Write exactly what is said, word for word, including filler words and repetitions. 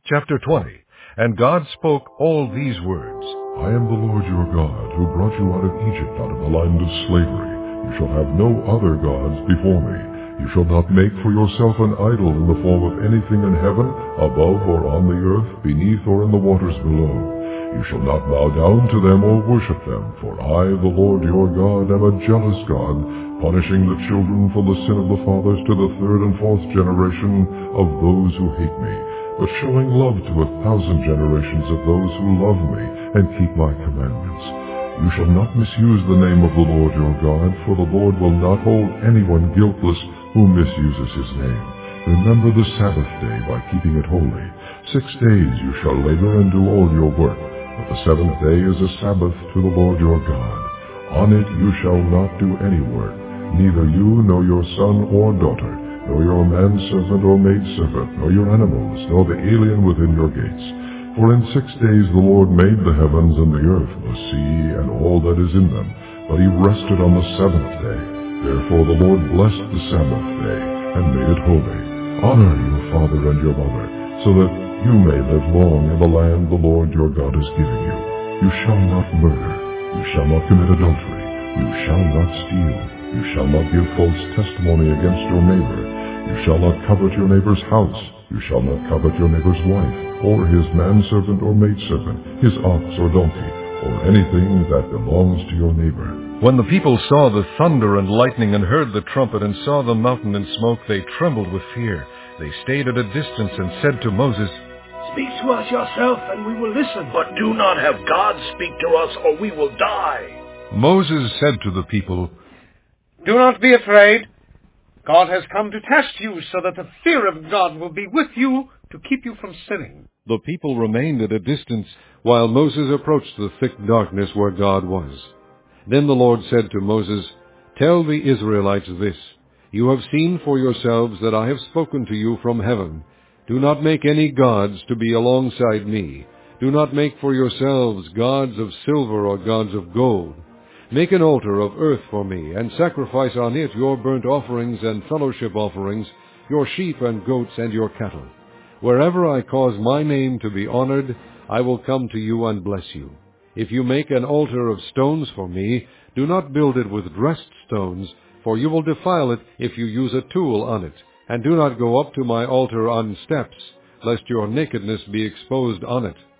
Chapter twenty. And God spoke all these words. I am the Lord your God, who brought you out of Egypt, out of the land of slavery. You shall have no other gods before me. You shall not make for yourself an idol in the form of anything in heaven, above or on the earth, beneath or in the waters below. You shall not bow down to them or worship them, for I, the Lord your God, am a jealous God, punishing the children for the sin of the fathers to the third and fourth generation of those who hate me, but showing love to a thousand generations of those who love me and keep my commandments. You shall not misuse the name of the Lord your God, for the Lord will not hold anyone guiltless who misuses his name. Remember the Sabbath day by keeping it holy. Six days you shall labor and do all your work, but the seventh day is a Sabbath to the Lord your God. On it you shall not do any work, neither you nor your son or daughter, nor your manservant or maidservant, nor your animals, nor the alien within your gates. For in six days the Lord made the heavens and the earth, the sea, and all that is in them, but he rested on the seventh day. Therefore the Lord blessed the Sabbath day, and made it holy. Honor your father and your mother, so that you may live long in the land the Lord your God is giving you. You shall not murder. You shall not commit adultery. You shall not steal. You shall not give false testimony against your neighbor. You shall not covet your neighbor's house. You shall not covet your neighbor's wife, or his manservant or maidservant, his ox or donkey, or anything that belongs to your neighbor. When the people saw the thunder and lightning and heard the trumpet and saw the mountain in smoke, they trembled with fear. They stayed at a distance and said to Moses, Speak to us yourself, and we will listen. But do not have God speak to us, or we will die. Moses said to the people, Do not be afraid. God has come to test you, so that the fear of God will be with you to keep you from sinning. The people remained at a distance, while Moses approached the thick darkness where God was. Then the Lord said to Moses, Tell the Israelites this, You have seen for yourselves that I have spoken to you from heaven. Do not make any gods to be alongside me. Do not make for yourselves gods of silver or gods of gold. Make an altar of earth for me, and sacrifice on it your burnt offerings and fellowship offerings, your sheep and goats and your cattle. Wherever I cause my name to be honored, I will come to you and bless you. If you make an altar of stones for me, do not build it with dressed stones, for you will defile it if you use a tool on it. And do not go up to my altar on steps, lest your nakedness be exposed on it.